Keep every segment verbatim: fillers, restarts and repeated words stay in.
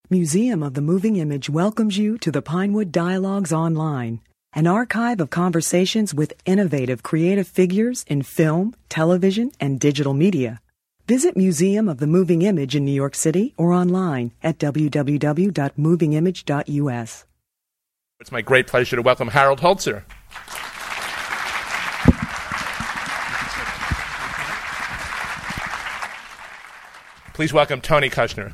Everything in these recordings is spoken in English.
Museum of the Moving Image welcomes you to the Pinewood Dialogues Online, an archive of conversations with innovative creative figures in film, television, and digital media. Visit Museum of the Moving Image in New York City or online at w w w dot moving image dot u s. It's my great pleasure to welcome Harold Holzer. Please welcome Tony Kushner.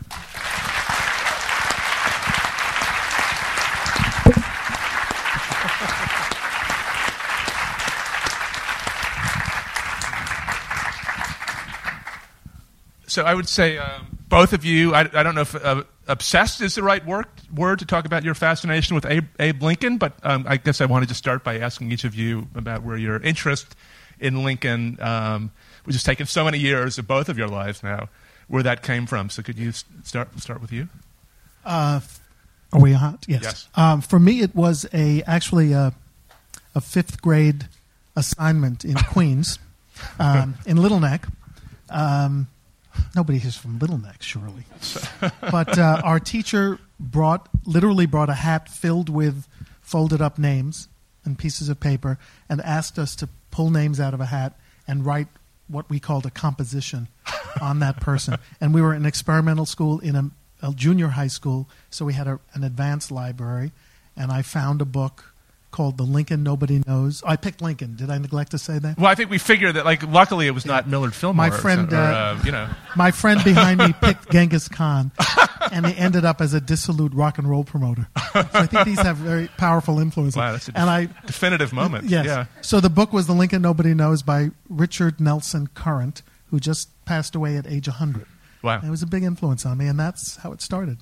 So I would say um, both of you, I, I don't know if uh, obsessed is the right word, word to talk about your fascination with Abe, Abe Lincoln, but um, I guess I wanted to start by asking each of you about where your interest in Lincoln, um, which has taken so many years of both of your lives now, where that came from. So could you start start with you? Uh, are we hot? Yes. Yes. Um, for me, it was a actually a, a fifth grade assignment in Queens, um, in Little Neck. Um, Nobody is from Little Neck, surely. But uh, our teacher brought, literally brought a hat filled with folded up names and pieces of paper and asked us to pull names out of a hat and write what we called a composition on that person. And we were in experimental school in a, a junior high school, so we had a, an advanced library, and I found a book called The Lincoln Nobody Knows. I picked Lincoln. Did I neglect to say that? Well, I think we figured that, like, luckily it was not Millard Fillmore. My friend, or, uh, uh, you know. My friend behind me picked Genghis Khan, and he ended up as a dissolute rock and roll promoter. So I think these have very powerful influences. Wow, that's a and def- I, definitive moment. Yes. Yeah. So the book was The Lincoln Nobody Knows by Richard Nelson Current, who just passed away at age one hundred. Wow. And it was a big influence on me, and that's how it started.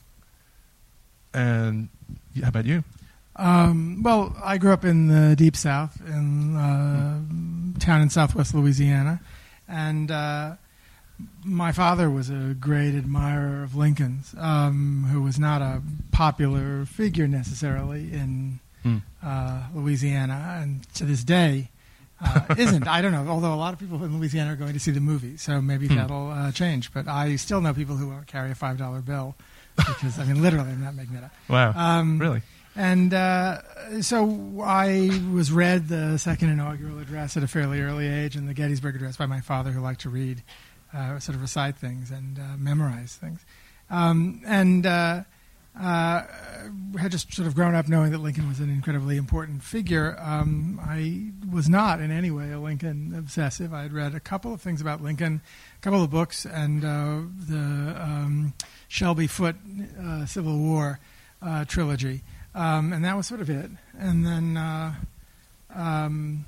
And how about you? Um, well, I grew up in the Deep South, in a town in southwest Louisiana, and uh, my father was a great admirer of Lincoln's, um, who was not a popular figure necessarily in mm. uh, Louisiana, and to this day uh, isn't. I don't know, although a lot of people in Louisiana are going to see the movie, so maybe mm. that'll uh, change. But I still know people who carry a five dollar bill because, I mean, literally, I'm not making that up. Wow, um, really? And uh, so I was read the second inaugural address at a fairly early age, and the Gettysburg Address by my father, who liked to read, uh, sort of recite things and uh, memorize things. Um, and uh, uh, had just sort of grown up knowing that Lincoln was an incredibly important figure. Um, I was not in any way a Lincoln obsessive. I had read a couple of things about Lincoln, a couple of books, and uh, the um, Shelby Foote uh, Civil War uh, trilogy. Um, and that was sort of it. And then uh, um,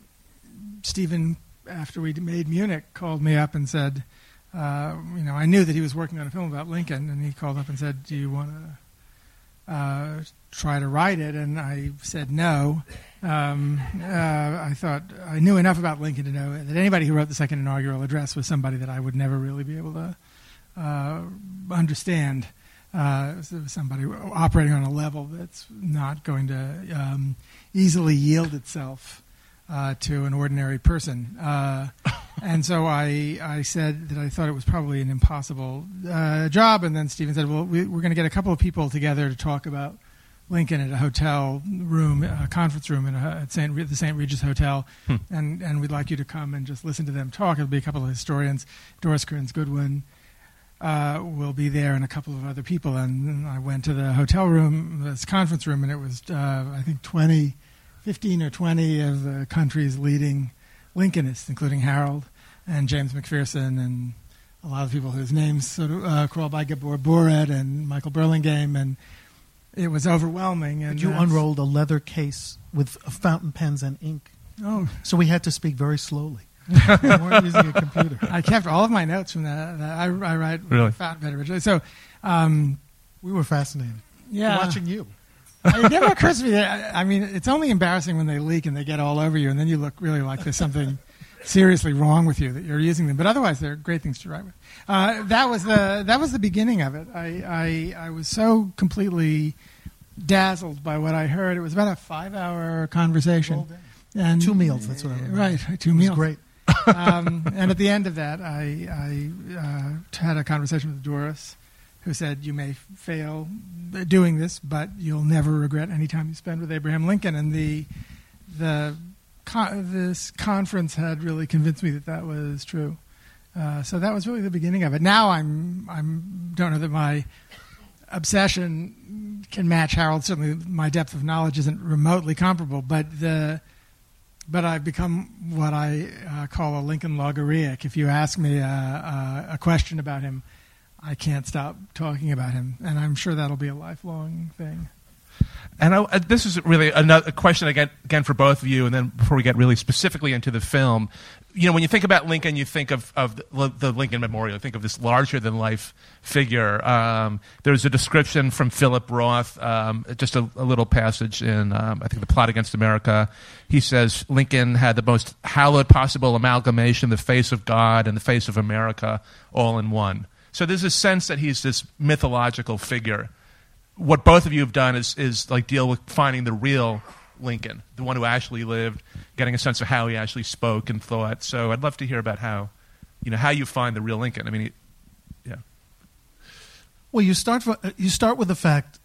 Stephen, after we made Munich, called me up and said, uh, you know, I knew that he was working on a film about Lincoln, and he called up and said, do you want to uh, try to write it? And I said no. Um, uh, I thought I knew enough about Lincoln to know that anybody who wrote the second inaugural address was somebody that I would never really be able to uh, understand. Uh, somebody operating on a level that's not going to um, easily yield itself uh, to an ordinary person. Uh, and so I, I said that I thought it was probably an impossible uh, job. And then Stephen said, well, we, we're going to get a couple of people together to talk about Lincoln at a hotel room, a conference room in a, at Saint the Saint Regis Hotel. Hmm. And, and we'd like you to come and just listen to them talk. It'll be a couple of historians, Doris Kearns Goodwin, Uh, will be there, and a couple of other people. And I went to the hotel room, this conference room, and it was, uh, I think, twenty, fifteen or twenty of the country's leading Lincolnists, including Harold and James McPherson and a lot of people whose names sort of uh, crawl by, Gabor Boret and Michael Burlingame, and it was overwhelming. And but you unrolled a leather case with fountain pens and ink. Oh, so we had to speak very slowly. We weren't using a computer. I kept all of my notes from that. I, I write really? Fountain pen originally. So um, we were fascinated. Yeah, watching you. It never occurs to me that, I mean, it's only embarrassing when they leak and they get all over you, and then you look really like there's something seriously wrong with you that you're using them. But otherwise, they're great things to write with. Uh, that was the that was the beginning of it. I, I I was so completely dazzled by what I heard. It was about a five-hour conversation. And two meals, that's what I remember. Right, two it meals. Was great. um, and at the end of that, I, I uh, had a conversation with Doris, who said, "You may fail doing this, but you'll never regret any time you spend with Abraham Lincoln." And the the con- this conference had really convinced me that that was true. Uh, so that was really the beginning of it. Now I'm I'm don't know that my obsession can match Harold. Certainly, my depth of knowledge isn't remotely comparable. But the but I've become what I uh, call a Lincoln logorrheic. If you ask me a, a, a question about him, I can't stop talking about him, and I'm sure that'll be a lifelong thing. And I, uh, this is really another question again, again for both of you, and then before we get really specifically into the film, you know, when you think about Lincoln, you think of, of the, the Lincoln Memorial, you think of this larger-than-life figure. Um, there's a description from Philip Roth, um, just a, a little passage in, um, I think, The Plot Against America. He says, Lincoln had the most hallowed possible amalgamation, the face of God and the face of America, all in one. So there's a sense that he's this mythological figure. What both of you have done is, is like deal with finding the real Lincoln, the one who actually lived, getting a sense of how he actually spoke and thought. So I'd love to hear about how, you know, how you find the real Lincoln. I mean, he, yeah. Well, you start for, you start with the fact,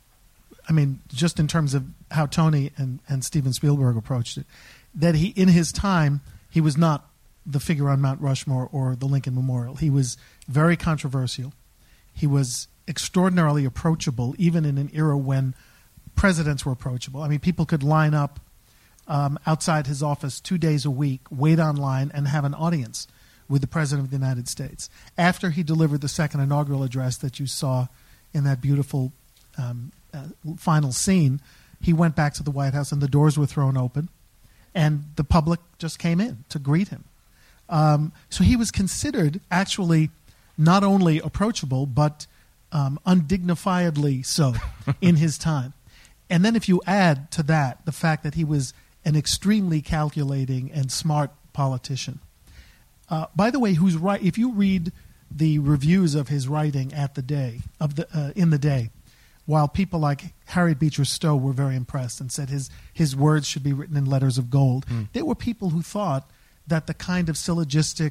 I mean, just in terms of how Tony and, and Steven Spielberg approached it, that he, in his time, he was not the figure on Mount Rushmore or the Lincoln Memorial. He was very controversial. He was extraordinarily approachable, even in an era when presidents were approachable. I mean, people could line up um, outside his office two days a week, wait online, and have an audience with the President of the United States. After he delivered the second inaugural address that you saw in that beautiful um, uh, final scene, he went back to the White House and the doors were thrown open, and the public just came in to greet him. Um, so he was considered actually not only approachable, but Um, undignifiedly so in his time. And then if you add to that the fact that he was an extremely calculating and smart politician. Uh, by the way, who's right? If you read the reviews of his writing at the day of the uh, in the day, while people like Harriet Beecher Stowe were very impressed and said his his words should be written in letters of gold, mm. there were people who thought that the kind of syllogistic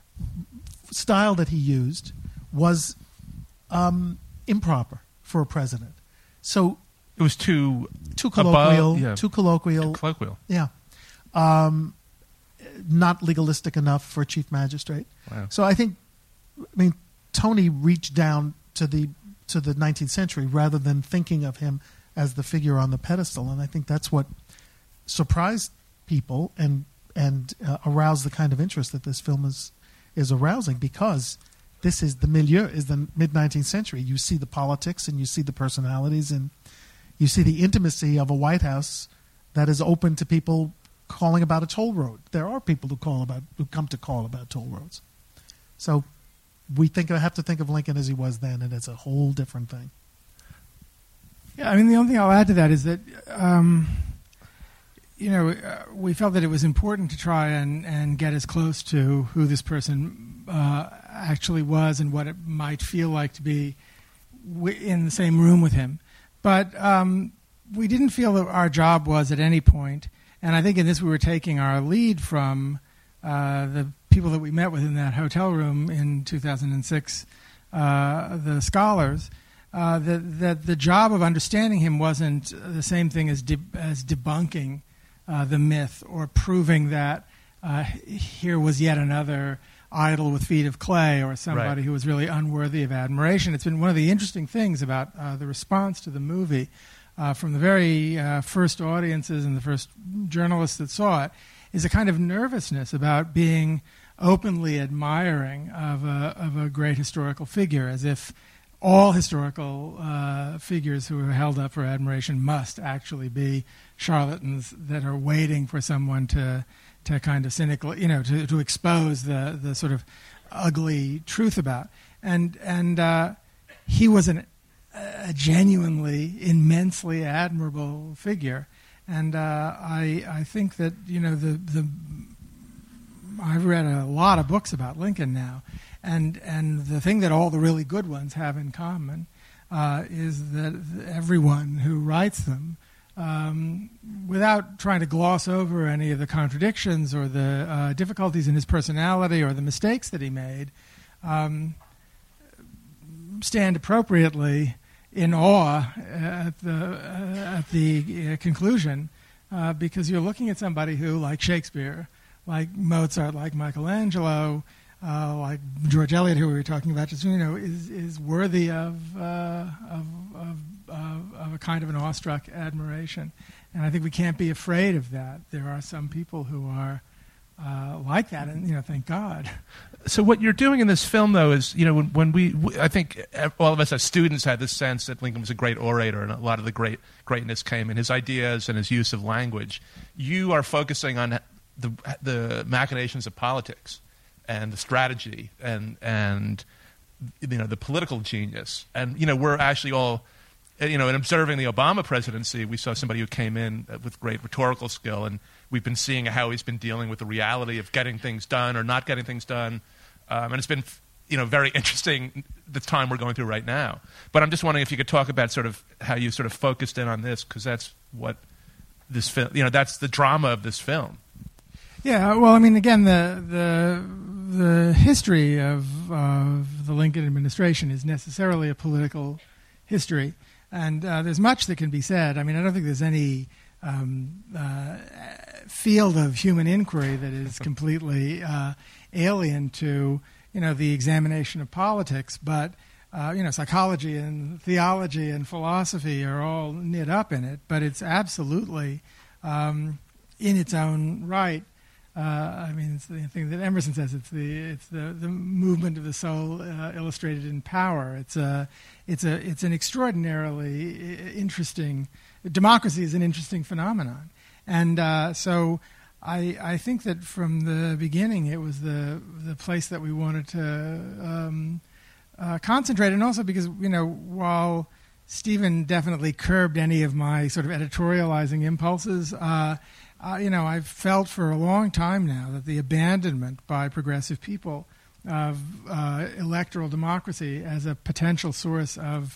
style that he used was Um, improper for a president. So it was too too colloquial, above, yeah. too colloquial, too colloquial. Yeah, um, not legalistic enough for a chief magistrate. Wow. So I think, I mean, Tony reached down to the to the nineteenth century rather than thinking of him as the figure on the pedestal, and I think that's what surprised people and and uh, aroused the kind of interest that this film is is arousing, because this is the milieu, is the mid-nineteenth century. You see the politics and you see the personalities and you see the intimacy of a White House that is open to people calling about a toll road. There are people who call about who come to call about toll roads. So we think I have to think of Lincoln as he was then, and it's a whole different thing. Yeah, I mean, the only thing I'll add to that is that, um, you know, uh, we felt that it was important to try and, and get as close to who this person uh, actually was and what it might feel like to be w- in the same room with him. But um, we didn't feel that our job was at any point, and I think in this we were taking our lead from uh, the people that we met with in that hotel room in two thousand six, uh, the scholars, uh, that, that the job of understanding him wasn't the same thing as, de- as debunking uh, the myth or proving that uh, here was yet another idol with feet of clay or somebody right. who was really unworthy of admiration. It's been one of the interesting things about uh, the response to the movie uh, from the very uh, first audiences and the first journalists that saw it is a kind of nervousness about being openly admiring of a, of a great historical figure, as if all historical uh, figures who are held up for admiration must actually be charlatans that are waiting for someone to to kind of cynical, you know, to, to expose the, the sort of ugly truth about. And and uh, he was an, a genuinely, immensely admirable figure. And uh, I I think that, you know, the the I've read a lot of books about Lincoln now, and and the thing that all the really good ones have in common uh, is that everyone who writes them, Um, without trying to gloss over any of the contradictions or the uh, difficulties in his personality or the mistakes that he made, um, stand appropriately in awe at the uh, at the uh, conclusion, uh, because you're looking at somebody who, like Shakespeare, like Mozart, like Michelangelo, uh, like George Eliot, who we were talking about just you know, is is worthy of uh, of, of, of of a kind of an awestruck admiration, and I think we can't be afraid of that. There are some people who are uh, like that, and you know, thank God. So what you're doing in this film, though, is, you know, when, when we, I think all of us as students had this sense that Lincoln was a great orator, and a lot of the great greatness came in his ideas and his use of language. You are focusing on the the machinations of politics and the strategy and and you know the political genius. And you know, we're actually all, you know, in observing the Obama presidency, we saw somebody who came in with great rhetorical skill, and we've been seeing how he's been dealing with the reality of getting things done or not getting things done. Um, and it's been, you know, very interesting the time we're going through right now. But I'm just wondering if you could talk about sort of how you sort of focused in on this, because that's what this film, you know, that's the drama of this film. Yeah, well, I mean, again, the the the history of, of the Lincoln administration is necessarily a political history, and uh, there's much that can be said. I mean, I don't think there's any um, uh, field of human inquiry that is completely uh, alien to, you know, the examination of politics, but uh, you know, psychology and theology and philosophy are all knit up in it. But it's absolutely um, in its own right. Uh, I mean, it's the thing that Emerson says. It's the it's the, the movement of the soul uh, illustrated in power. It's a it's a it's an extraordinarily interesting. Democracy is an interesting phenomenon, and uh, so. I, I think that from the beginning it was the the place that we wanted to um, uh, concentrate, and also because, you know, while Stephen definitely curbed any of my sort of editorializing impulses, uh, uh, you know, I've felt for a long time now that the abandonment by progressive people of uh, electoral democracy as a potential source of,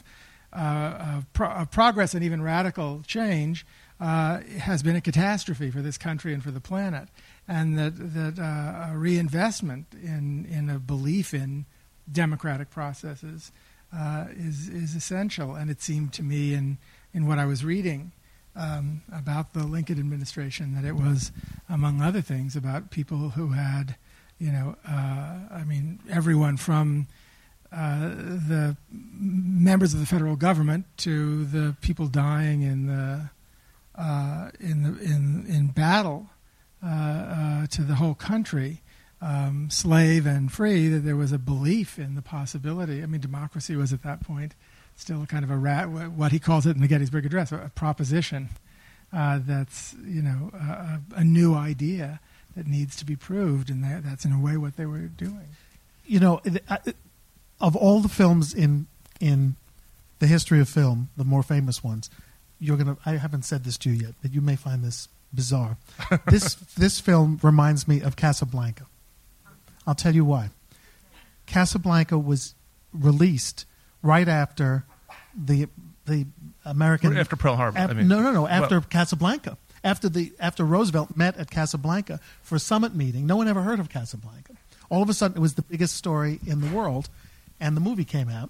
uh, of, pro- of progress and even radical change Uh, has been a catastrophe for this country and for the planet, and that that uh, a reinvestment in in a belief in democratic processes uh, is is essential. And it seemed to me, in in what I was reading um, about the Lincoln administration, that it was, among other things, about people who had, you know, uh, I mean, everyone from uh, the members of the federal government to the people dying in the Uh, in the in in battle uh, uh, to the whole country, um, slave and free, that there was a belief in the possibility. I mean, democracy was at that point still kind of a rat, what he calls it in the Gettysburg Address, a, a proposition uh, that's, you know, a, a new idea that needs to be proved, and that, that's in a way what they were doing. You know, of all the films in in the history of film, the more famous ones. You're gonna. I haven't said this to you yet, but you may find this bizarre. this this film reminds me of Casablanca. I'll tell you why. Casablanca was released right after the the American after Pearl Harbor. Af, I mean, no, no, no. After well, Casablanca, after the after Roosevelt met at Casablanca for a summit meeting, no one ever heard of Casablanca. All of a sudden, it was the biggest story in the world, and the movie came out.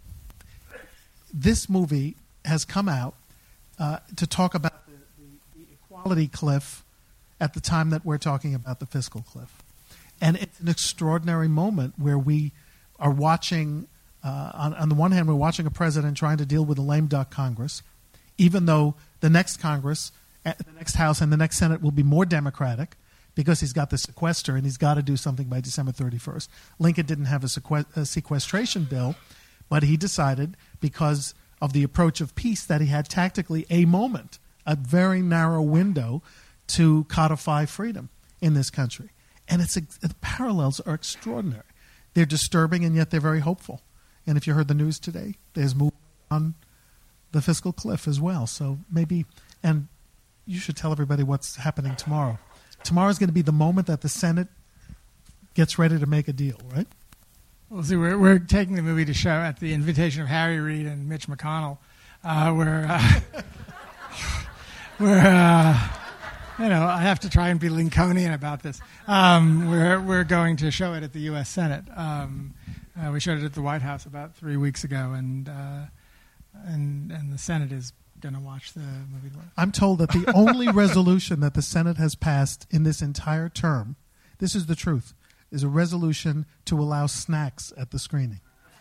This movie has come out. Uh, to talk about the, the, the equality cliff at the time that we're talking about the fiscal cliff. And it's an extraordinary moment where we are watching, uh, on, on the one hand, we're watching a president trying to deal with a lame duck Congress, even though the next Congress, the next House, and the next Senate will be more Democratic because he's got the sequester and he's got to do something by December thirty-first. Lincoln didn't have a, sequ- a sequestration bill, but he decided, because of the approach of peace, that he had tactically a moment, a very narrow window to codify freedom in this country. And it's the parallels are extraordinary. They're disturbing, and yet they're very hopeful. And if you heard the news today, there's movement on the fiscal cliff as well. So maybe, and you should tell everybody what's happening tomorrow. Tomorrow's going to be the moment that the Senate gets ready to make a deal, right? Well, see, we're, we're taking the movie to show at the invitation of Harry Reid and Mitch McConnell, uh, where, uh, where uh, you know, I have to try and be Lincolnian about this. Um, we're we're going to show it at the U S Senate, um, Uh, we showed it at the White House about three weeks ago, and uh, and and the Senate is going to watch the movie. I'm told that the only resolution that the Senate has passed in this entire term, this is the truth, is a resolution to allow snacks at the screening.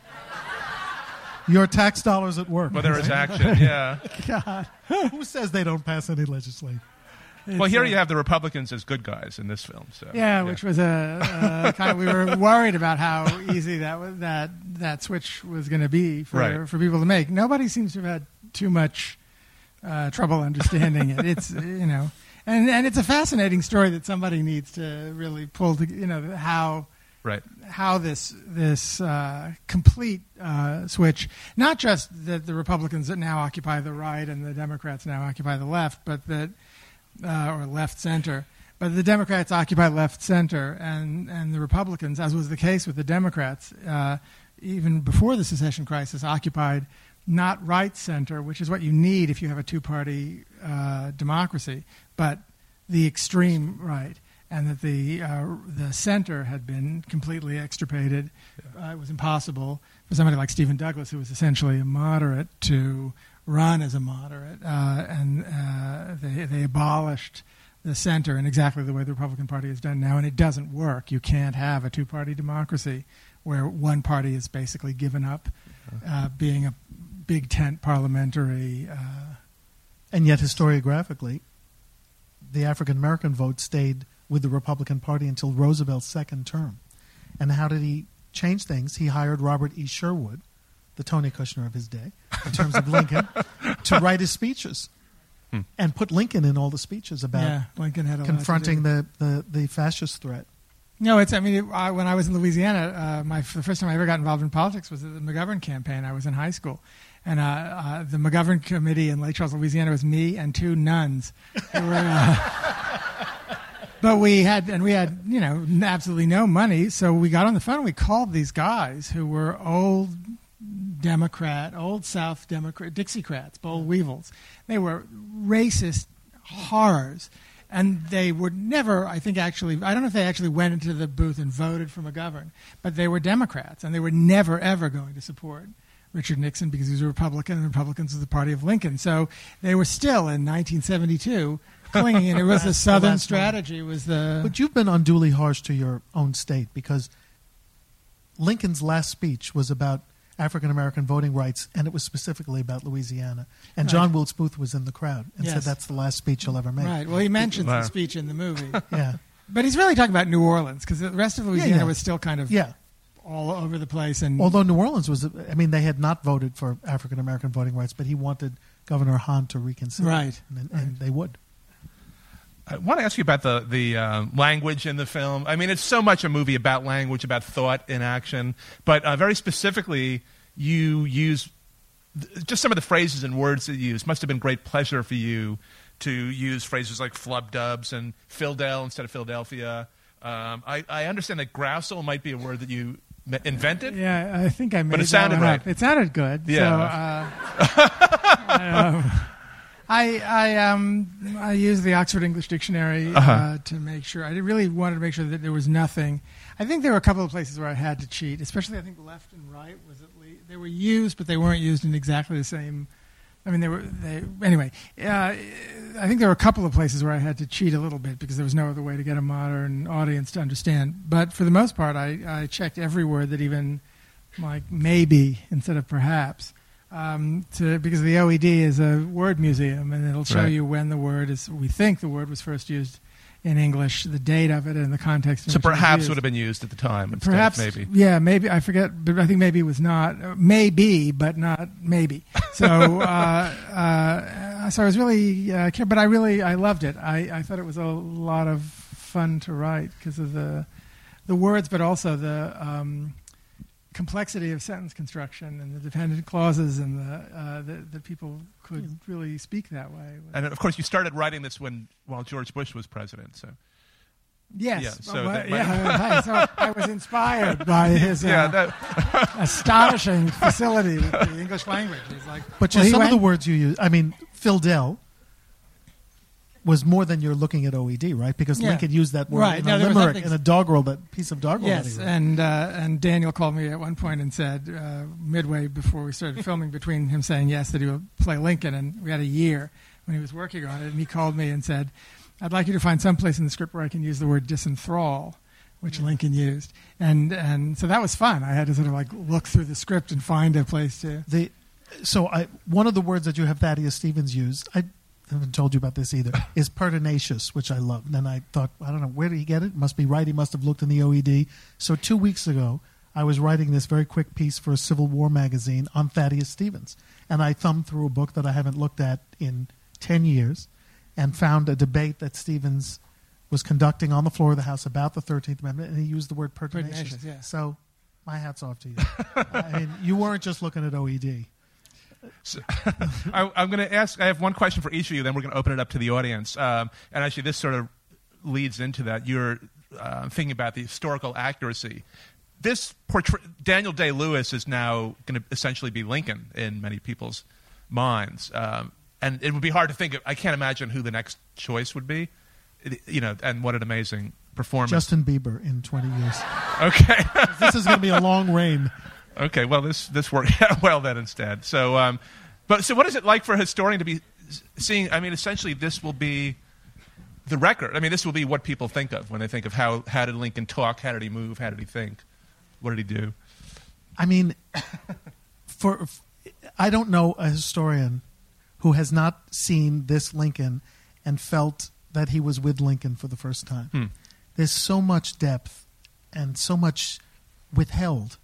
Your tax dollars at work. Well, there is action, yeah. God. Who says they don't pass any legislation? It's, well, here uh, you have the Republicans as good guys in this film. So yeah, which was a, a kind of, we were worried about how easy that was, that that switch was going to be for Right. for people to make. Nobody seems to have had too much uh, trouble understanding it. It's you know, and and it's a fascinating story that somebody needs to really pull to you know how. right. How this this uh, complete uh, switch, not just that the Republicans now occupy the right and the Democrats now occupy the left, but that uh, or left center, but the Democrats occupy left center, and and the Republicans, as was the case with the Democrats, uh, even before the secession crisis, occupied not right center, which is what you need if you have a two-party uh, democracy, but the extreme right. And that the uh, the center had been completely extirpated. Yeah. Uh, it was impossible for somebody like Stephen Douglas, who was essentially a moderate, to run as a moderate. Uh, and uh, they, they abolished the center in exactly the way the Republican Party has done now. And it doesn't work. You can't have a two-party democracy where one party is basically given up uh, being a big tent parliamentary. Uh, and yet, historiographically, the African-American vote stayed with the Republican Party until Roosevelt's second term. And how did he change things? He hired Robert E. Sherwood, the Tony Kushner of his day, in terms of Lincoln, to write his speeches. Hmm. And put Lincoln in all the speeches about yeah, Lincoln had a confronting the, the, the fascist threat. No, it's. I mean, it, I, when I was in Louisiana, uh, my the first time I ever got involved in politics was at the McGovern campaign. I was in high school, and uh, uh, the McGovern committee in Lake Charles, Louisiana, was me and two nuns. Who were, uh, but we had, and we had, you know, absolutely no money. So we got on the phone and we called these guys who were old Democrat, old South Democrat, Dixiecrats, boll weevils. They were racist horrors. And they would never, I think, actually, I don't know if they actually went into the booth and voted for McGovern, but they were Democrats, and they were never, ever going to support Richard Nixon because he was a Republican, and Republicans were the party of Lincoln. So they were still, in nineteen seventy-two, clinging, and it was the Southern strategy. Was the But you've been unduly harsh to your own state, because Lincoln's last speech was about African-American voting rights, and it was specifically about Louisiana. And right. John Wilkes Booth was in the crowd and yes. said that's the last speech he'll ever make. Right. Well, he mentions wow. the speech in the movie. Yeah. But he's really talking about New Orleans, because the rest of Louisiana yeah, yeah. was still kind of yeah. all over the place. And although New Orleans was, I mean, they had not voted for African-American voting rights, but he wanted Governor Hahn to reconsider. Right. And, right. and they would. I want to ask you about the the uh, language in the film. I mean, it's so much a movie about language, about thought in action, but uh, very specifically, you use th- just some of the phrases and words that you use. Must have been great pleasure for you to use phrases like flub dubs and Phildel instead of Philadelphia. Um, I, I understand that grousel might be a word that you me- invented. Yeah, I think I made But it that sounded one right. up. It sounded good. Yeah. So, uh, I, um, I I um I used the Oxford English Dictionary Uh-huh. uh, to make sure. I really wanted to make sure that there was nothing. I think there were a couple of places where I had to cheat, especially I think left and right was at least they were used, but they weren't used in exactly the same. I mean, they were. They anyway. Uh, I think there were a couple of places where I had to cheat a little bit because there was no other way to get a modern audience to understand. But for the most part, I, I checked every word that even like maybe instead of perhaps. Um, to, because the O E D is a word museum, and it'll show Right. you when the word is. We think the word was first used in English, the date of it, and the context. In So which it was perhaps used. would have been used at the time. Instead Perhaps, of maybe. yeah, maybe I forget, but I think maybe was not uh, maybe, but not maybe. So, uh, uh, so I was really, uh, care- but I really I loved it. I, I thought it was a lot of fun to write because of the the words, but also the um, complexity of sentence construction and the dependent clauses, and the uh, that, that people could really speak that way. And of course, you started writing this when while George Bush was president. So Yes. Yeah, so well, that yeah, might- right. So I was inspired by his uh, yeah, that, astonishing facility with the English language. He's like, But well, just he some went, of the words you use, I mean, Phildel, was more than you're looking at O E D, right? Because Yeah. Lincoln used that word Right. in No, a there was limerick, nothing- in a doggerel, that piece of doggerel. that Yes, he wrote. and uh, and Daniel called me at one point and said, uh, midway before we started filming, between him saying yes that he would play Lincoln, and we had a year when he was working on it, and he called me and said, "I'd like you to find some place in the script where I can use the word disenthrall," which Lincoln used, and and so that was fun. I had to sort of like look through the script and find a place to. The so I one of the words that you have Thaddeus Stevens use, I haven't told you about this either, is pertinacious, which I love. And then I thought, I don't know, where did he get it? Must be right. He must have looked in the O E D. So two weeks ago, I was writing this very quick piece for a Civil War magazine on Thaddeus Stevens, and I thumbed through a book that I haven't looked at in ten years, and found a debate that Stevens was conducting on the floor of the House about the thirteenth Amendment, and he used the word pertinacious. Pertinacious, yeah. So my hat's off to you. I mean, you weren't just looking at O E D. So, I, I'm going to ask. I have one question for each of you. Then we're going to open it up to the audience. Um, and actually, this sort of leads into that. You're uh, thinking about the historical accuracy. This portray- Daniel Day-Lewis is now going to essentially be Lincoln in many people's minds, um, and it would be hard to think of. I can't imagine who the next choice would be. It, you know, and what an amazing performance. Justin Bieber in twenty years. Okay. This is going to be a long reign. Okay, well, this this worked out well then instead. So, um, but so what is it like for a historian to be seeing? I mean, essentially, this will be the record. I mean, this will be what people think of when they think of how how did Lincoln talk, how did he move, how did he think, what did he do? I mean, for I don't know a historian who has not seen this Lincoln and felt that he was with Lincoln for the first time. Hmm. There's so much depth and so much withheld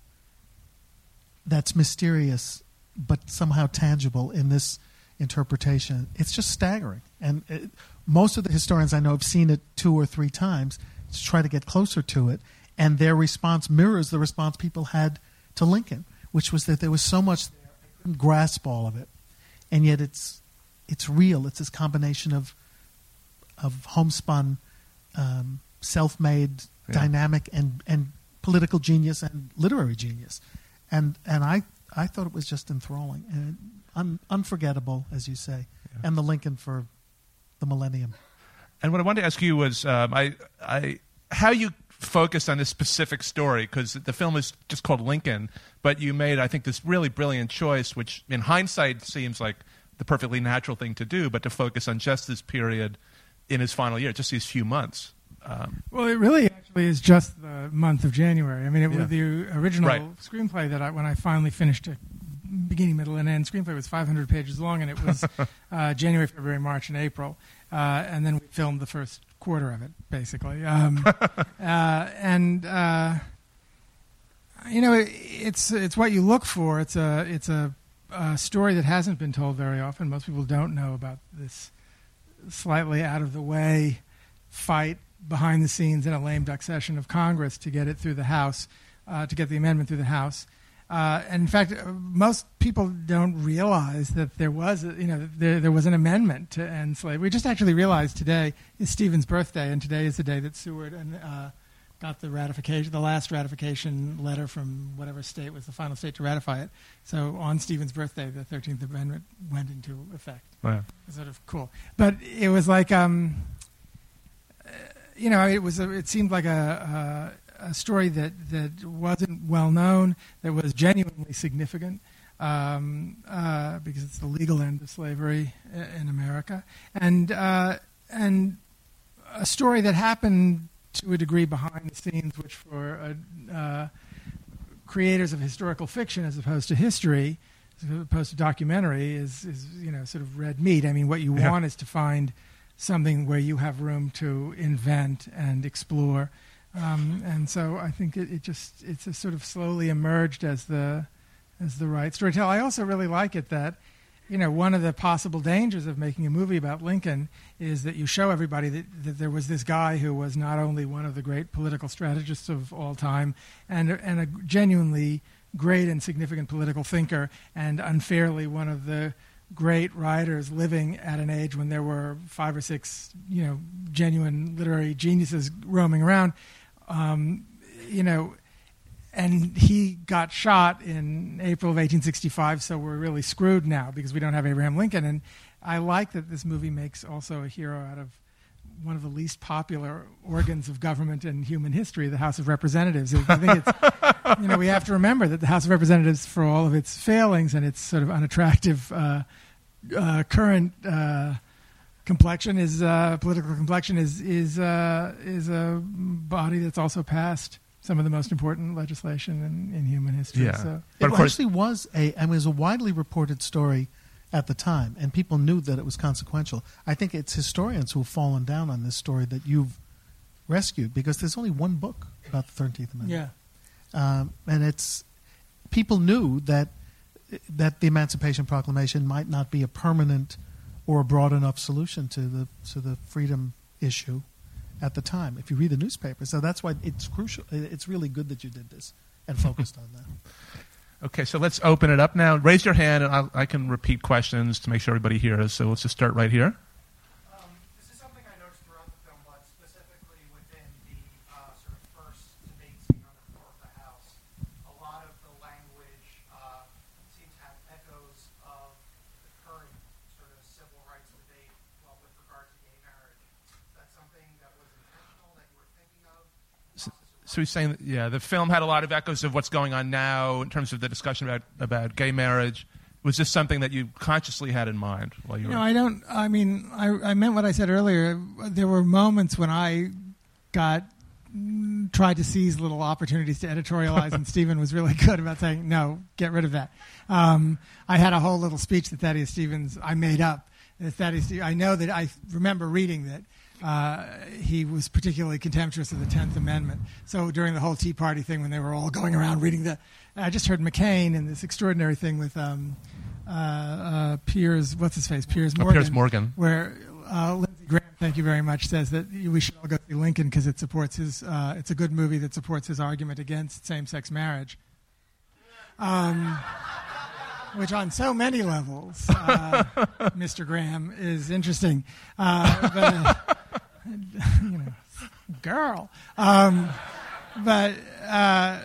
that's mysterious but somehow tangible in this interpretation. It's just staggering. And it, most of the historians I know have seen it two or three times to try to get closer to it, and their response mirrors the response people had to Lincoln, which was that there was so much there, I couldn't grasp all of it. And yet it's it's real. It's this combination of of homespun, um, self-made, Yeah. dynamic, and, and political genius and literary genius. And and I, I thought it was just enthralling and un, unforgettable, as you say, Yeah. and the Lincoln for the millennium. And what I wanted to ask you was um, I, I, how you focused on this specific story, because the film is just called Lincoln, but you made, I think, this really brilliant choice, which in hindsight seems like the perfectly natural thing to do, but to focus on just this period in his final year, just these few months. Um, Well, it really actually is just the month of January. I mean, it Yeah. was the original Right. screenplay that I, when I finally finished it, beginning, middle, and end, screenplay was five hundred pages long, and it was uh, January, February, March, and April. Uh, and then we filmed the first quarter of it, basically. Um, uh, and uh, you know, it, it's it's what you look for. It's a it's a, a story that hasn't been told very often. Most people don't know about this slightly out of the way fight behind the scenes in a lame duck session of Congress to get it through the House, uh, to get the amendment through the House. Uh, and in fact, uh, most people don't realize that there was, a, you know, there, there was an amendment to end slavery. We just actually realized today is Stephen's birthday, and today is the day that Seward and uh, got the ratification, the last ratification letter from whatever state was the final state to ratify it. So on Stephen's birthday, the thirteenth Amendment went into effect. wow. It's sort of cool, but it was like, um, uh, you know, it was. A, it seemed like a. a a story that, that wasn't well known, that was genuinely significant, um, uh, because it's the legal end of slavery in America, and uh, and a story that happened to a degree behind the scenes, which for uh, uh, creators of historical fiction as opposed to history, as opposed to documentary, is is you know sort of red meat. I mean, what you Yeah. want is to find something where you have room to invent and explore. Um, and so I think it, it just it's a sort of slowly emerged as the as the right story to tell. I also really like it that, you know, one of the possible dangers of making a movie about Lincoln is that you show everybody that, that there was this guy who was not only one of the great political strategists of all time and and a genuinely great and significant political thinker, and unfairly one of the great writers living at an age when there were five or six, you know, genuine literary geniuses roaming around. Um, you know, and he got shot in April of eighteen sixty-five, so we're really screwed now because we don't have Abraham Lincoln. And I like that this movie makes also a hero out of one of the least popular organs of government in human history, the House of Representatives. I think it's, you know, we have to remember that the House of Representatives, for all of its failings and its sort of unattractive uh, uh, current uh, complexion, is uh, political complexion, is is uh, is a body that's also passed some of the most important legislation in, in human history. Yeah. So. But It of course- actually was a, and it was a widely reported story at the time, and people knew that it was consequential. I think it's historians who have fallen down on this story that you've rescued, because there's only one book about the thirteenth Amendment. Yeah. Um, and it's people knew that that the Emancipation Proclamation might not be a permanent or a broad enough solution to the to the freedom issue at the time. If you read the newspaper, so that's why it's crucial. It's really good that you did this and focused on that. Okay, so let's open it up now. Raise your hand, and I'll, I can repeat questions to make sure everybody hears. So let's just start right here. Um, this is something I noticed throughout the film, but specifically within the uh, sort of first debate scene on the floor of the House. A lot of the language uh, seems to have echoes of the current sort of civil rights debate, well, with regard to gay marriage. Is that something that was intentional that you were thinking of? So, so he's saying, that, yeah, the film had a lot of echoes of what's going on now in terms of the discussion about, about gay marriage. Was this something that you consciously had in mind while you You were? know, I don't. I mean, I, I meant what I said earlier. There were moments when I got mm, tried to seize little opportunities to editorialize, and Stephen was really good about saying, "No, get rid of that." Um, I had a whole little speech that Thaddeus Stevens I made up. That Thaddeus, I know that I remember reading that. Uh, he was particularly contemptuous of the tenth Amendment. So during the whole Tea Party thing, when they were all going around reading the, I just heard McCain in this extraordinary thing with um, uh, uh, Piers, what's his face, Piers Oh, Morgan, Piers Morgan. where uh, Lindsey Graham, thank you very much, says that we should all go see Lincoln because it supports his. Uh, it's a good movie that supports his argument against same-sex marriage. Um, which on so many levels, uh, Mister Graham, is interesting. Uh, but, uh, you know, girl. Um, but uh,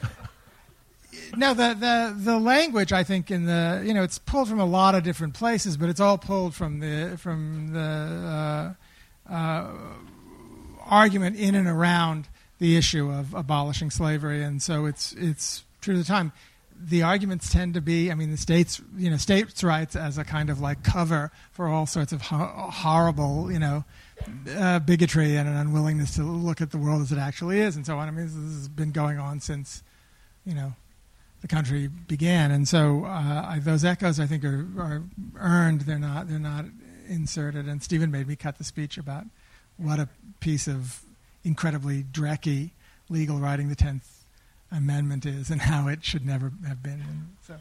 no, the, the the language, I think, in the you know, it's pulled from a lot of different places, but it's all pulled from the from the uh, uh, argument in and around the issue of abolishing slavery, and so it's it's true to the time. The arguments tend to be, I mean, the states, you know, states' rights as a kind of like cover for all sorts of ho- horrible, you know, uh, bigotry and an unwillingness to look at the world as it actually is, and so on. I mean, this has been going on since, you know, the country began, and so uh, I, those echoes, I think, are, are earned. They're not, they're not inserted. And Stephen made me cut the speech about what a piece of incredibly drecky legal writing the tenth Amendment is and how it should never have been. And so,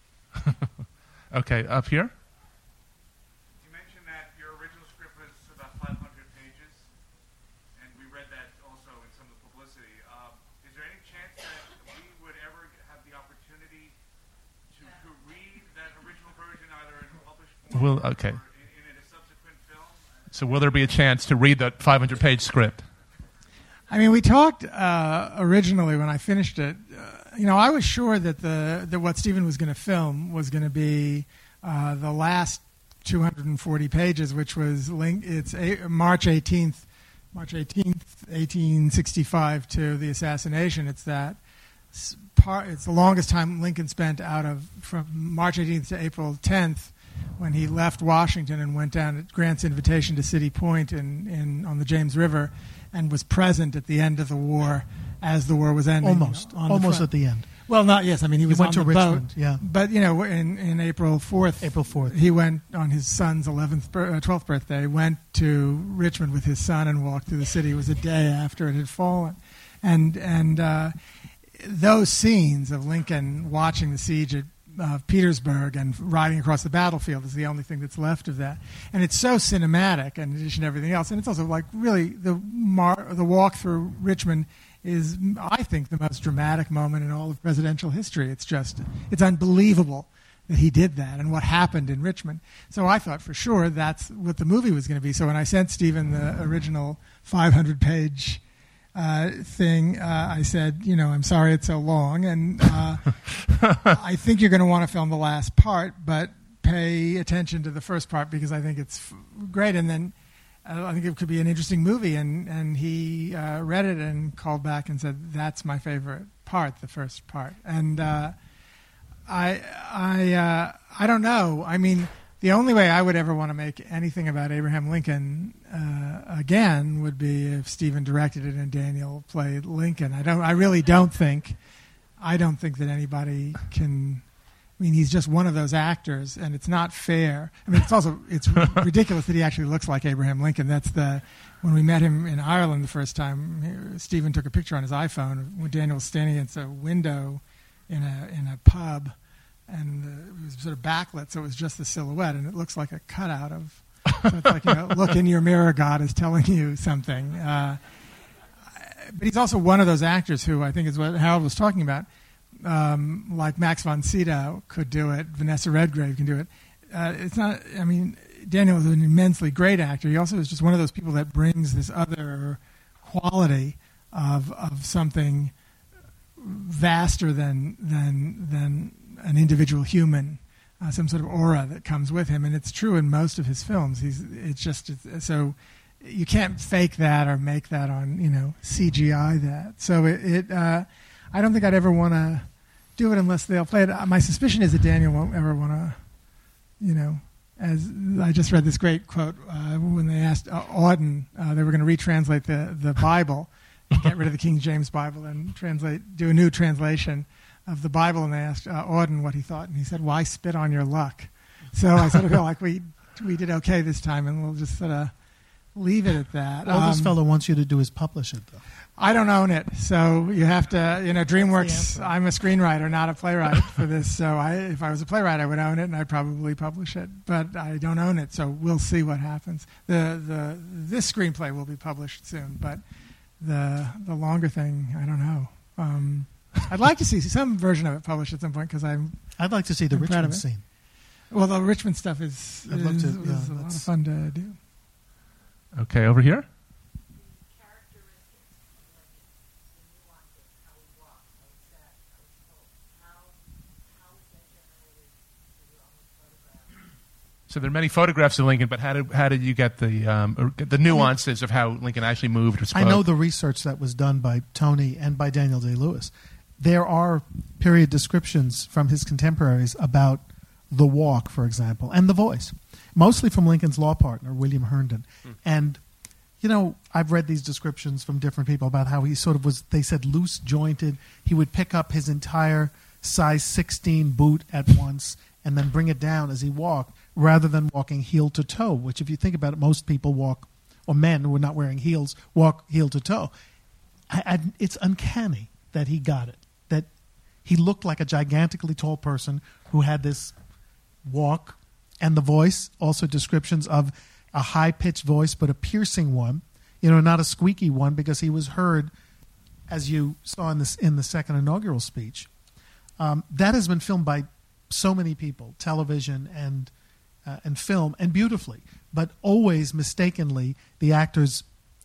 Okay, up here. You mentioned that your original script was about five hundred pages, and we read that also in some of the publicity. Um, is there any chance that we would ever have the opportunity to, to read that original version, either in published form Will- okay. or in, in a subsequent film? So will there be a chance to read that five hundred page script? I mean, we talked uh, originally when I finished it. Uh, you know, I was sure that the that what Stephen was going to film was going to be uh, the last two hundred forty pages, which was link. It's a, March eighteenth, March eighteenth, eighteen sixty-five to the assassination. It's that s- part. It's the longest time Lincoln spent out of from March eighteenth to April tenth, when he left Washington and went down at Grant's invitation to City Point in, in on the James River, and was present at the end of the war as the war was ending. Almost, you know, on the almost front. at the end. Well, not yes. I mean, he was went on to the Richmond, boat. yeah. But you know, in, in April fourth, April fourth. he went on his son's eleventh, uh, twelfth birthday. Went to Richmond with his son and walked through the city. It was a day after it had fallen, and and uh, those scenes of Lincoln watching the siege at uh, Petersburg and riding across the battlefield is the only thing that's left of that. And it's so cinematic, in addition to everything else. And it's also like really the mar- the walk through Richmond is, I think, the most dramatic moment in all of presidential history. It's just, it's unbelievable that he did that and what happened in Richmond. So I thought for sure that's what the movie was going to be. So when I sent Stephen the original five hundred page uh, thing, uh, I said, you know, I'm sorry it's so long, and uh, I think you're going to want to film the last part, but pay attention to the first part because I think it's f- great. And then uh, I think it could be an interesting movie. And, and he uh, read it and called back and said, that's my favorite part, the first part. And uh, I, I, uh, I don't know. I mean, the only way I would ever want to make anything about Abraham Lincoln uh, again would be if Stephen directed it and Daniel played Lincoln. I don't. I really don't think. I don't think that anybody can. I mean, he's just one of those actors, and it's not fair. I mean, it's also it's ridiculous that he actually looks like Abraham Lincoln. That's the when we met him in Ireland the first time. Stephen took a picture on his iPhone when Daniel was standing against a window in a in a pub, and uh, it was sort of backlit, so it was just the silhouette, and it looks like a cutout of. So it's like, you know, look in your mirror, God is telling you something. Uh, but he's also one of those actors who I think is what Harold was talking about. Um, like Max von Sydow could do it, Vanessa Redgrave can do it. Uh, it's not. I mean, Daniel is an immensely great actor. He also is just one of those people that brings this other quality of of something vaster than than than an individual human, uh, some sort of aura that comes with him. And it's true in most of his films. He's it's just it's, so you can't fake that or make that on you know C G I that. So it. it uh, I don't think I'd ever want to do it unless they'll play it. My suspicion is that Daniel won't ever want to, you know, as I just read this great quote uh, when they asked uh, Auden, uh, they were going to retranslate the, the Bible, and get rid of the King James Bible and translate, do a new translation of the Bible, and they asked uh, Auden what he thought, and he said, "Why spit on your luck?" So I sort of feel like we we did okay this time, and we'll just sort of leave it at that. All um, this fellow wants you to do is publish it, though. I don't own it, so you have to, you know, DreamWorks, I'm a screenwriter, not a playwright for this, so I, if I was a playwright, I would own it, and I'd probably publish it, but I don't own it, so we'll see what happens. The the This screenplay will be published soon, but the the longer thing, I don't know. Um, I'd like to see some version of it published at some point, because I'm I'd like to see the I'm proud of Richmond it. scene. Well, the Richmond stuff is, I'd is, love to- is yeah, a lot of that's- fun to do. Okay, over here. So there are many photographs of Lincoln, but how did how did you get the um, or get the nuances of how Lincoln actually moved or spoke? I know the research that was done by Tony and by Daniel Day-Lewis. There are period descriptions from his contemporaries about the walk, for example, and the voice, mostly from Lincoln's law partner, William Herndon. Mm. And, you know, I've read these descriptions from different people about how he sort of was, they said, loose-jointed. He would pick up his entire size sixteen boot at once and then bring it down as he walked, rather than walking heel to toe, which if you think about it, most people walk, or men who are not wearing heels, walk heel to toe. I, I, it's uncanny that he got it, that he looked like a gigantically tall person who had this walk, and the voice, also descriptions of a high-pitched voice, but a piercing one, you know, not a squeaky one, because he was heard, as you saw in, this, in the second inaugural speech. Um, that has been filmed by so many people, television and uh, and film, and beautifully, but always mistakenly the actors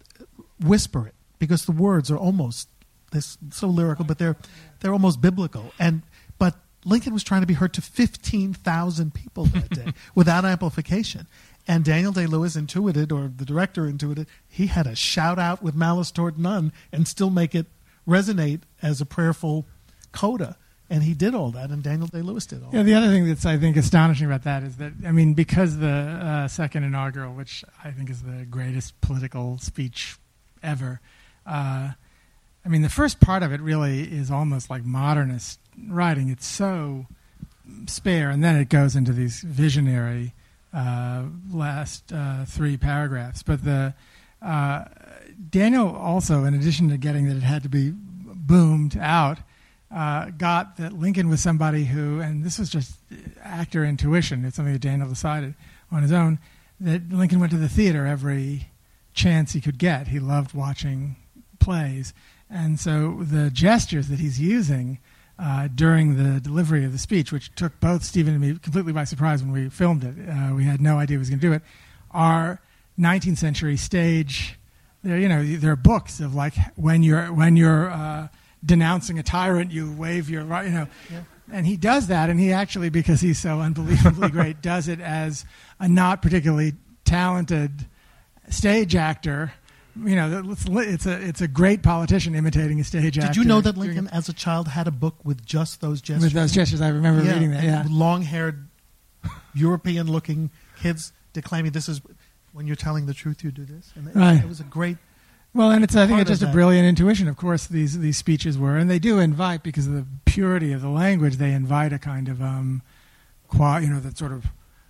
whisper it because the words are almost this so lyrical, but they're they're almost biblical. And but Lincoln was trying to be heard to fifteen thousand people that day without amplification. And Daniel Day-Lewis intuited, or the director intuited, he had to shout out with malice toward none and still make it resonate as a prayerful coda. And he did all that, and Daniel Day-Lewis did all Yeah, that. the other thing that's, I think, astonishing about that is that, I mean, because the uh, second inaugural, which I think is the greatest political speech ever, uh, I mean, the first part of it really is almost like modernist writing. It's so spare, and then it goes into these visionary uh, last uh, three paragraphs. But the uh, Daniel also, in addition to getting that it had to be boomed out, Uh, got that Lincoln was somebody who, and this was just actor intuition, it's something that Daniel decided on his own, that Lincoln went to the theater every chance he could get. He loved watching plays. And so the gestures that he's using uh, during the delivery of the speech, which took both Stephen and me completely by surprise when we filmed it, uh, we had no idea he was going to do it, are nineteenth century stage there, you know, there are books of like when you're when you're uh, denouncing a tyrant, you wave your right, you know, Yeah. and he does that, and he actually, because he's so unbelievably great, does it as a not particularly talented stage actor. You know, it's, it's a it's a great politician imitating a stage actor. Did you know that Lincoln, as a child, had a book with just those gestures? With those gestures, I remember yeah, reading that. Yeah, long-haired, European-looking kids declaiming, "This is when you're telling the truth, you do this." And it, Right. it was a great. well, and it's I think part it's just of a that. brilliant intuition. Of course, these these speeches were, and they do invite, because of the purity of the language, they invite a kind of um, qua, you know, that sort of.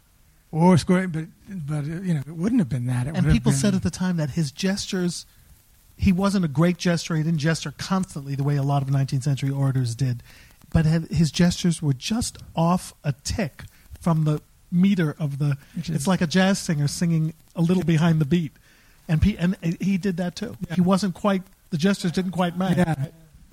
Or score, but but uh, you know, it wouldn't have been that. It And would people have been, said at the time that his gestures, he wasn't a great gesturer. He didn't gesture constantly the way a lot of nineteenth century orators did, but had, his gestures were just off a tick from the meter of the. Which is- It's like a jazz singer singing a little behind the beat, and pe- and he did that too. Yeah. He wasn't quite. The gestures didn't quite match. Yeah.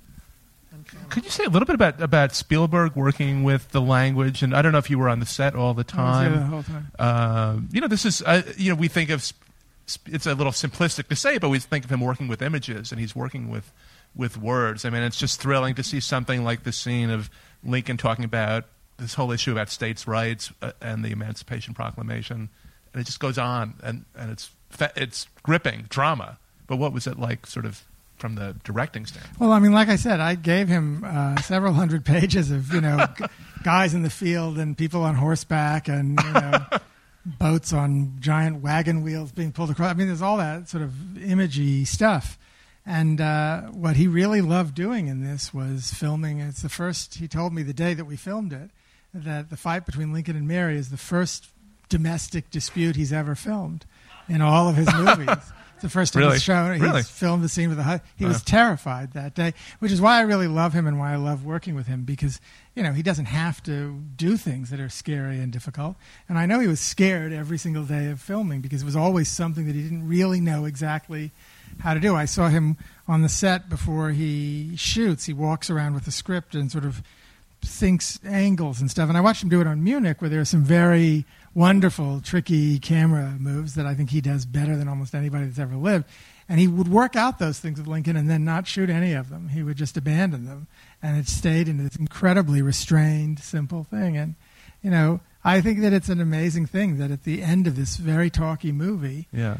Could you say a little bit about, about Spielberg working with the language? And I don't know if you were on the set all the I was there the time. whole time. Uh, you know, this is, uh, you know, we think of, sp- sp- it's a little simplistic to say, but we think of him working with images, and he's working with, with words. I mean, it's just thrilling to see something like the scene of Lincoln talking about this whole issue about states' rights uh, and the Emancipation Proclamation. And it just goes on, and, and it's, fa- it's gripping drama. But what was it like, sort of, from the directing standpoint? Well, I mean, like I said, I gave him uh, several hundred pages of, you know, g- guys in the field and people on horseback and, you know, boats on giant wagon wheels being pulled across. I mean, there's all that sort of imagey stuff. And uh, what he really loved doing in this was filming. It's the first, he told me the day that we filmed it, that the fight between Lincoln and Mary is the first domestic dispute he's ever filmed in all of his movies. It's the first time Really? he's shown. He's Really? filmed the scene with the husband. He Wow. was terrified that day, which is why I really love him and why I love working with him, because, you know, he doesn't have to do things that are scary and difficult. And I know he was scared every single day of filming, because it was always something that he didn't really know exactly how to do. I saw him on the set before he shoots. He walks around with the script and sort of thinks angles and stuff. And I watched him do it on Munich, where there are some very wonderful, tricky camera moves that I think he does better than almost anybody that's ever lived. And he would work out those things with Lincoln and then not shoot any of them. He would just abandon them. And it stayed in this incredibly restrained, simple thing. And, you know, I think that it's an amazing thing that at the end of this very talky movie, Yeah.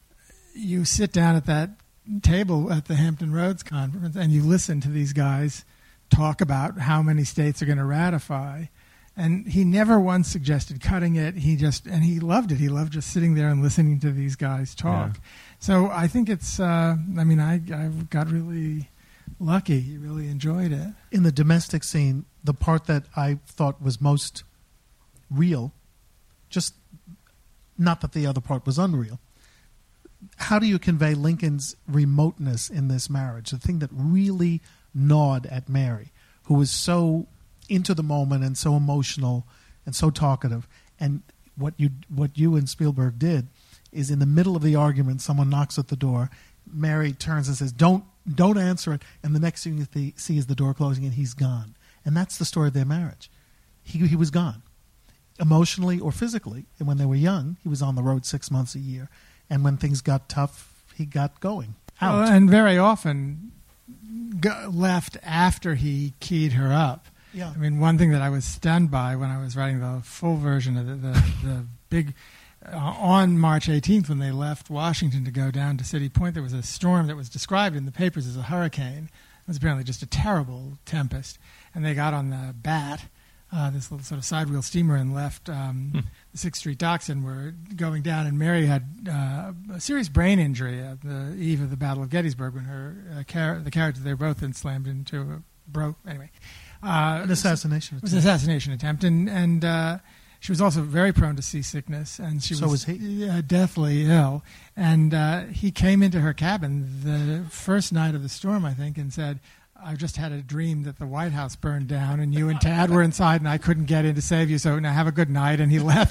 you sit down at that table at the Hampton Roads Conference and you listen to these guys talk about how many states are going to ratify. And he never once suggested cutting it. He just, and he loved it. He loved just sitting there and listening to these guys talk. Yeah. So I think it's, uh, I mean, I, I got really lucky. He really enjoyed it. In the domestic scene, the part that I thought was most real, just not that the other part was unreal. How do you convey Lincoln's remoteness in this marriage? The thing that really gnawed at Mary, who was so into the moment and so emotional and so talkative. And what you what you and Spielberg did is, in the middle of the argument, someone knocks at the door. Mary turns and says, "Don't don't answer it." And the next thing you th- see is the door closing, and he's gone. And that's the story of their marriage. He he was gone, emotionally or physically. And when they were young, he was on the road six months a year. And when things got tough, he got going out. Well, and very often go, left after he keyed her up. Yeah. I mean, one thing that I was stunned by when I was writing the full version of the, the, the big, uh, on March eighteenth, when they left Washington to go down to City Point, there was a storm that was described in the papers as a hurricane. It was apparently just a terrible tempest. And they got on the Bat, uh, this little sort of sidewheel steamer, and left um, Hmm. the sixth Street docks and were going down. And Mary had uh, a serious brain injury at the eve of the Battle of Gettysburg, when her uh, car- the carriage that they were both in slammed into a broke. Anyway. Uh, An assassination It was an assassination attempt, and and uh, she was also very prone to seasickness, and she So was, was he. uh, deathly ill. And uh, he came into her cabin the first night of the storm, I think, and said, "I just had a dream that the White House burned down, and you and Tad were inside, and I couldn't get in to save you. So now have a good night." And he left.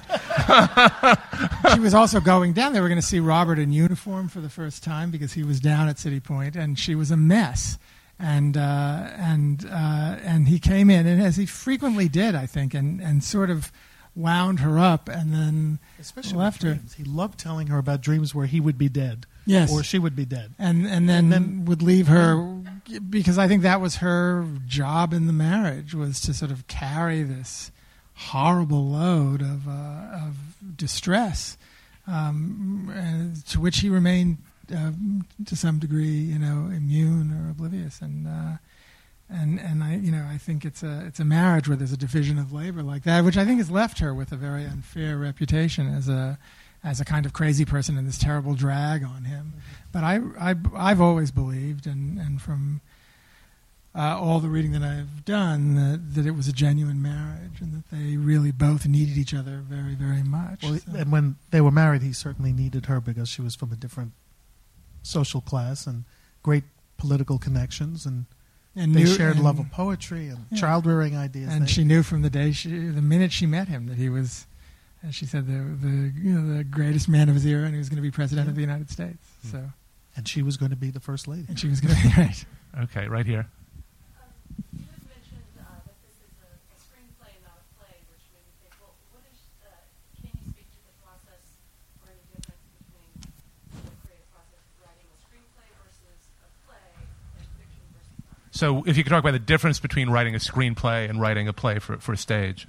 She was also going down. They were going to see Robert in uniform for the first time, because he was down at City Point, and she was a mess. And uh, and uh, and he came in, and as he frequently did, I think, and, and sort of wound her up, and then Especially left her. dreams. He loved telling her about dreams where he would be dead. Yes. or she would be dead. And and then, And then- would leave her, because I think that was her job in the marriage, was to sort of carry this horrible load of uh, of distress, um, and to which he remained uh, to some degree, you know, immune or oblivious. And uh, and and I, you know, I think it's a it's a marriage where there's a division of labor like that, which I think has left her with a very unfair reputation as a as a kind of crazy person and this terrible drag on him. Mm-hmm. But I, I, I've always believed, and, and from uh, all the reading that I've done, that, that it was a genuine marriage and that they really both needed each other very, very much. Well, So- and when they were married, he certainly needed her because she was from a different social class and great political connections, and, and they knew- shared and- love of poetry and Yeah. child-rearing ideas. And They- she knew from the day, she, the minute she met him, that he was, as she said, the the you know the greatest man of his era, and he was going to be president Yeah. of the United States. So, and she was going to be the first lady. and she was going to be right. Okay, right here. You had mentioned uh, that this is a, a screenplay, not a play, which made me think, well, what is, uh, can you speak to the process or any difference between the creative process of writing a screenplay versus a play and fiction versus not? So if you could talk about the difference between writing a screenplay and writing a play for, for stage.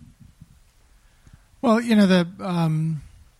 Well, you know, the, um,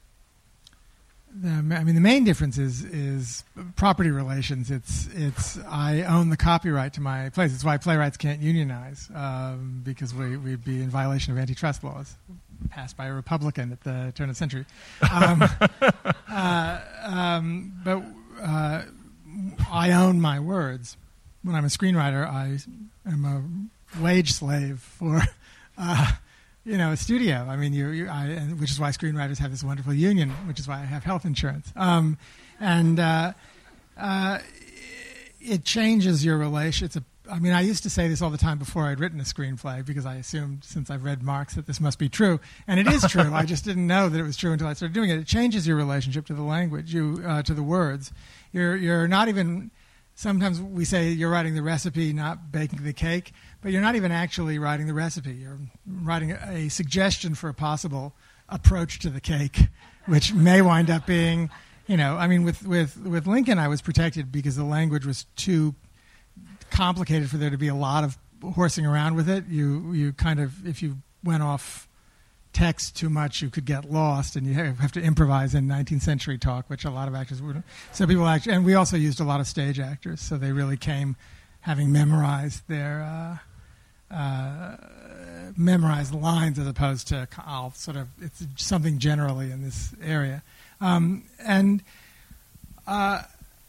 the I mean, the main difference is is property relations. It's it's I own the copyright to my plays. It's why playwrights can't unionize, um, because we we'd be in violation of antitrust laws passed by a Republican at the turn of the century. Um, uh, um, but uh, I own my words. When I'm a screenwriter, I am a wage slave for. Uh, You know, a studio. I mean, you, you I, and which is why screenwriters have this wonderful union, which is why I have health insurance. Um, and uh, uh, it changes your relation. It's a, I mean, I used to say this all the time before I'd written a screenplay, because I assumed, since I've read Marx, that this must be true. And it is true. I just didn't know that it was true until I started doing it. It changes your relationship to the language, you uh, to the words. You're you're not even. Sometimes we say you're writing the recipe, not baking the cake, but you're not even actually writing the recipe. You're writing a, a suggestion for a possible approach to the cake, which may wind up being, you know, I mean, with, with, with Lincoln, I was protected because the language was too complicated for there to be a lot of horsing around with it. You, you kind of, if you went off text too much, you could get lost, and you have to improvise in nineteenth century talk, which a lot of actors would. So people actually, and we also used a lot of stage actors, so they really came having memorized their uh, uh, memorized lines, as opposed to I'll sort of it's something generally in this area, um, and uh,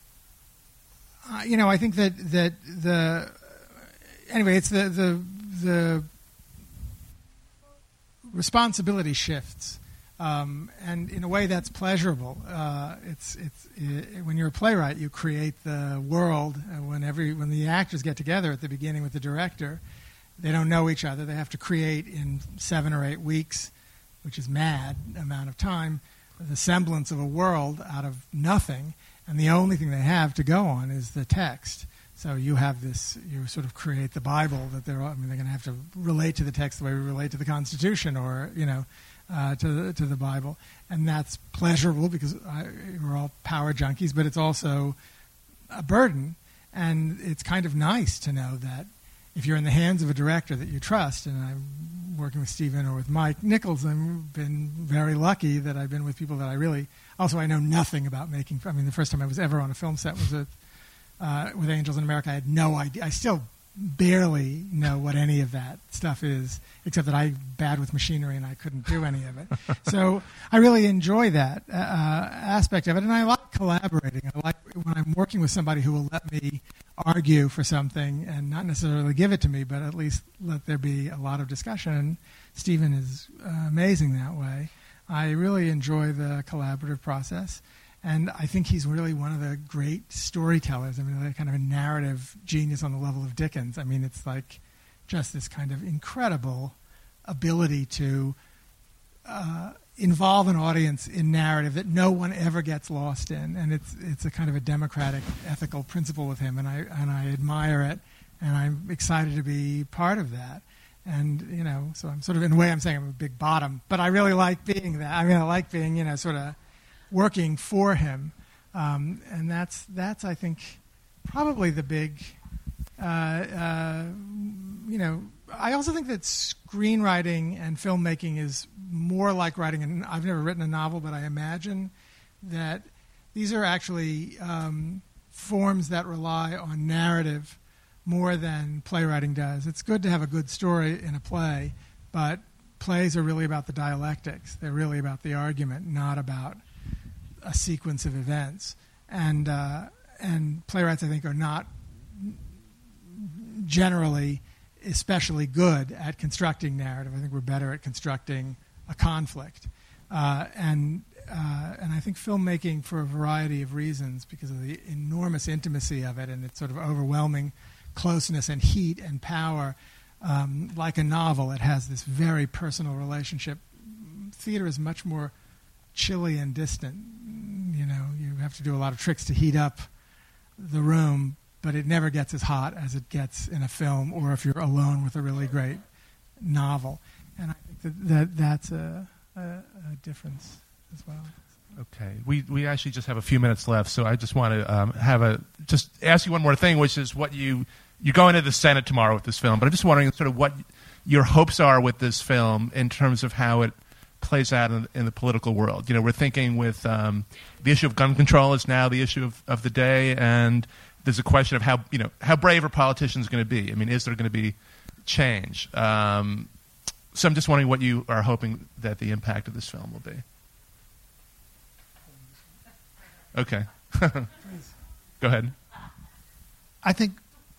uh, you know I think that that the anyway it's the the the responsibility shifts, um, and in a way that's pleasurable. Uh, it's it's it, when you're a playwright, you create the world. And when every when the actors get together at the beginning with the director, they don't know each other. They have to create in seven or eight weeks, which is mad amount of time, the semblance of a world out of nothing, and the only thing they have to go on is the text. So you have this, you sort of create the Bible that they're, I mean, they're going to have to relate to the text the way we relate to the Constitution, or, you know, uh, to the, to the Bible. And that's pleasurable because I, we're all power junkies, but it's also a burden. And it's kind of nice to know that if you're in the hands of a director that you trust, and I'm working with Stephen or with Mike Nichols, I've been very lucky that I've been with people that I really, also I know nothing about making, I mean, the first time I was ever on a film set was at Uh, with Angels in America. I had no idea. I still barely know what any of that stuff is, except that I'm bad with machinery and I couldn't do any of it. So I really enjoy that uh, aspect of it, and I like collaborating. I like when I'm working with somebody who will let me argue for something and not necessarily give it to me, but at least let there be a lot of discussion. And Stephen is uh, amazing that way. I really enjoy the collaborative process. And I think he's really one of the great storytellers. I mean, like kind of a narrative genius on the level of Dickens. I mean, it's like just this kind of incredible ability to uh, involve an audience in narrative that no one ever gets lost in. And it's it's a kind of a democratic, ethical principle with him, and I and I admire it, and I'm excited to be part of that. And, you know, so I'm sort of, in a way, I'm saying I'm a big bottom, but I really like being that. I mean, I like being, you know, sort of working for him, Um, and that's, that's, I think, probably the big, uh, uh, you know, I also think that screenwriting and filmmaking is more like writing. An, I've never written a novel, but I imagine that these are actually um, forms that rely on narrative more than playwriting does. It's good to have a good story in a play, but plays are really about the dialectics. They're really about the argument, not about a sequence of events. And uh, and playwrights, I think, are not generally especially good at constructing narrative. I think we're better at constructing a conflict. Uh, and uh, and I think filmmaking, for a variety of reasons, because of the enormous intimacy of it and its sort of overwhelming closeness and heat and power, um, like a novel, it has this very personal relationship. Theater is much more chilly and distant. You know, you have to do a lot of tricks to heat up the room, but it never gets as hot as it gets in a film or if you're alone with a really great novel. And I think that, that that's a, a, a difference as well. Okay, we we actually just have a few minutes left, so I just want to um, have a just ask you one more thing, which is what you you go into the Senate tomorrow with this film, but I'm just wondering sort of what your hopes are with this film in terms of how it plays out in, in the political world. You know, we're thinking with um, the issue of gun control is now the issue of, of the day, and there's a question of how you know how brave are politicians going to be. I mean, is there going to be change? Um, so I'm just wondering what you are hoping that the impact of this film will be. Okay. Go ahead. I think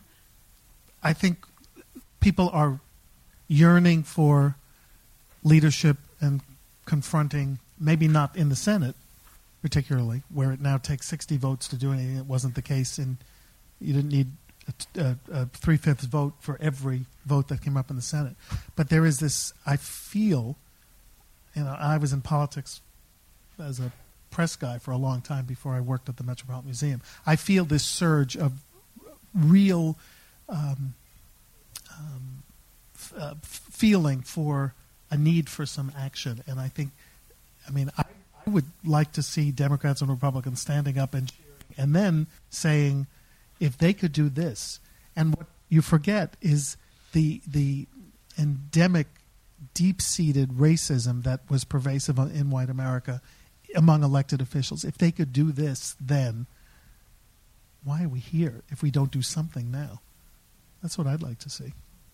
I think people are yearning for leadership and confronting, maybe not in the Senate particularly, where it now takes sixty votes to do anything. It wasn't the case, and you didn't need a, a, a three-fifths vote for every vote that came up in the Senate. But there is this, I feel, you know, I was in politics as a press guy for a long time before I worked at the Metropolitan Museum. I feel this surge of real um, um, f- uh, feeling for a need for some action. And I think, I mean, I, I would like to see Democrats and Republicans standing up and cheering and then saying, if they could do this. And what you forget is the the endemic, deep-seated racism that was pervasive in white America among elected officials. If they could do this then, why are we here if we don't do something now? That's what I'd like to see.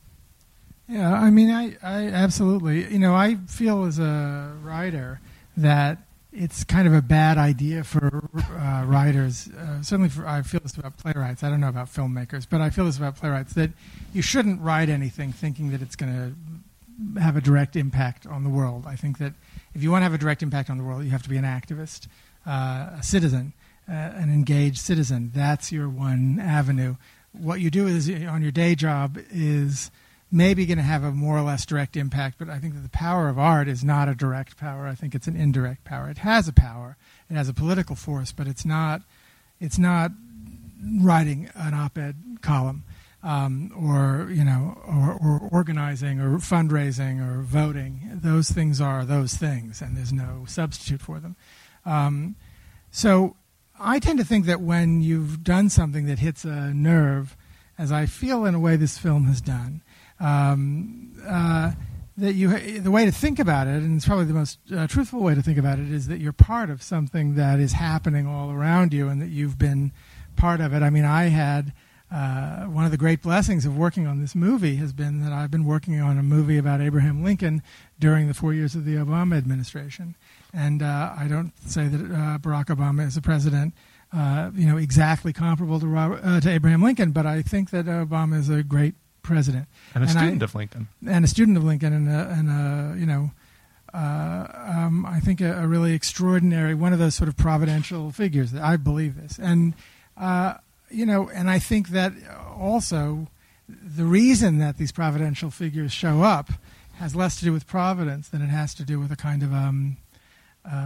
Yeah, I mean, I, I absolutely, you know, I feel as a writer that it's kind of a bad idea for uh, writers. Uh, certainly, for, I feel this about playwrights. I don't know about filmmakers, but I feel this about playwrights, that you shouldn't write anything thinking that it's going to have a direct impact on the world. I think that if you want to have a direct impact on the world, you have to be an activist, uh, a citizen, uh, an engaged citizen. That's your one avenue. What you do is on your day job is maybe going to have a more or less direct impact, but I think that the power of art is not a direct power. I think it's an indirect power. It has a power. It has a political force, but it's not it's not writing an op-ed column um, or, you know, or, or organizing or fundraising or voting. Those things are those things, and there's no substitute for them. Um, so I tend to think that when you've done something that hits a nerve, as I feel in a way this film has done, Um, uh, that you, the way to think about it, and it's probably the most uh, truthful way to think about it, is that you're part of something that is happening all around you, and that you've been part of it. I mean, I had uh, one of the great blessings of working on this movie has been that I've been working on a movie about Abraham Lincoln during the four years of the Obama administration, and uh, I don't say that uh, Barack Obama is a president, uh, you know, exactly comparable to Robert, uh, to Abraham Lincoln, but I think that Obama is a great president and a and student I, of Lincoln, and a student of Lincoln, and a, and a you know, uh, um, I think a, a really extraordinary, one of those sort of providential figures. That I believe this, and uh, you know, and I think that also the reason that these providential figures show up has less to do with providence than it has to do with a kind of um, uh,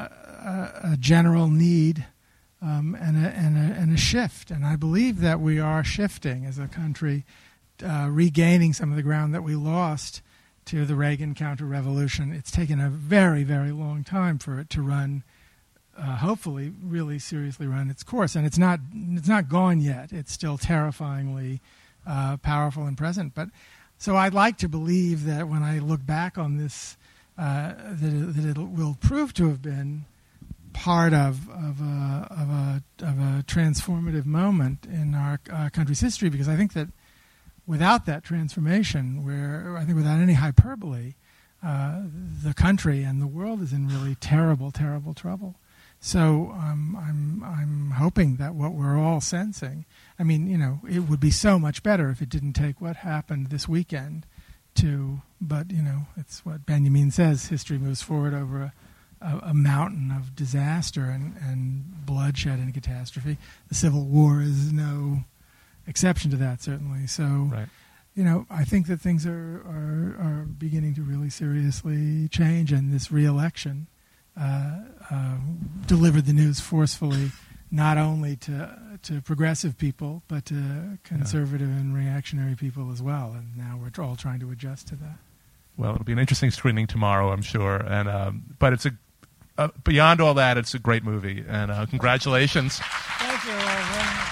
a, a general need. Um, and, a, and, a, and a shift, and I believe that we are shifting as a country, uh, regaining some of the ground that we lost to the Reagan counter-revolution. It's taken a very, very long time for it to run uh, hopefully really seriously run its course. And it's not it's not gone yet. It's still terrifyingly uh, powerful and present. But so I'd like to believe that when I look back on this, uh, that, it, that it will prove to have been part of of a, of a of a transformative moment in our uh, country's history. Because I think that without that transformation, where I think without any hyperbole, uh, the country and the world is in really terrible, terrible trouble. So um, I'm I'm hoping that what we're all sensing, I mean, you know, it would be so much better if it didn't take what happened this weekend to, but, you know, it's what Benjamin says, history moves forward over a, a, a mountain of disaster and, and bloodshed and catastrophe. The Civil War is no exception to that, certainly. So, right. you know, I think that things are, are, are beginning to really seriously change, and this re-election uh, uh, delivered the news forcefully, not only to to progressive people, but to conservative yeah. and reactionary people as well. And now we're all trying to adjust to that. Well, it'll be an interesting screening tomorrow, I'm sure. And um, but it's a uh, beyond all that, it's a great movie. And uh, congratulations. Thank you all very much.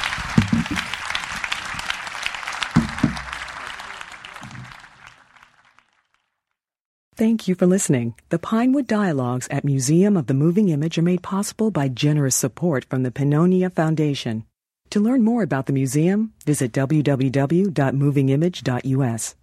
Thank you for listening. The Pinewood Dialogues at Museum of the Moving Image are made possible by generous support from the Pannonia Foundation. To learn more about the museum, visit w w w dot moving image dot u s.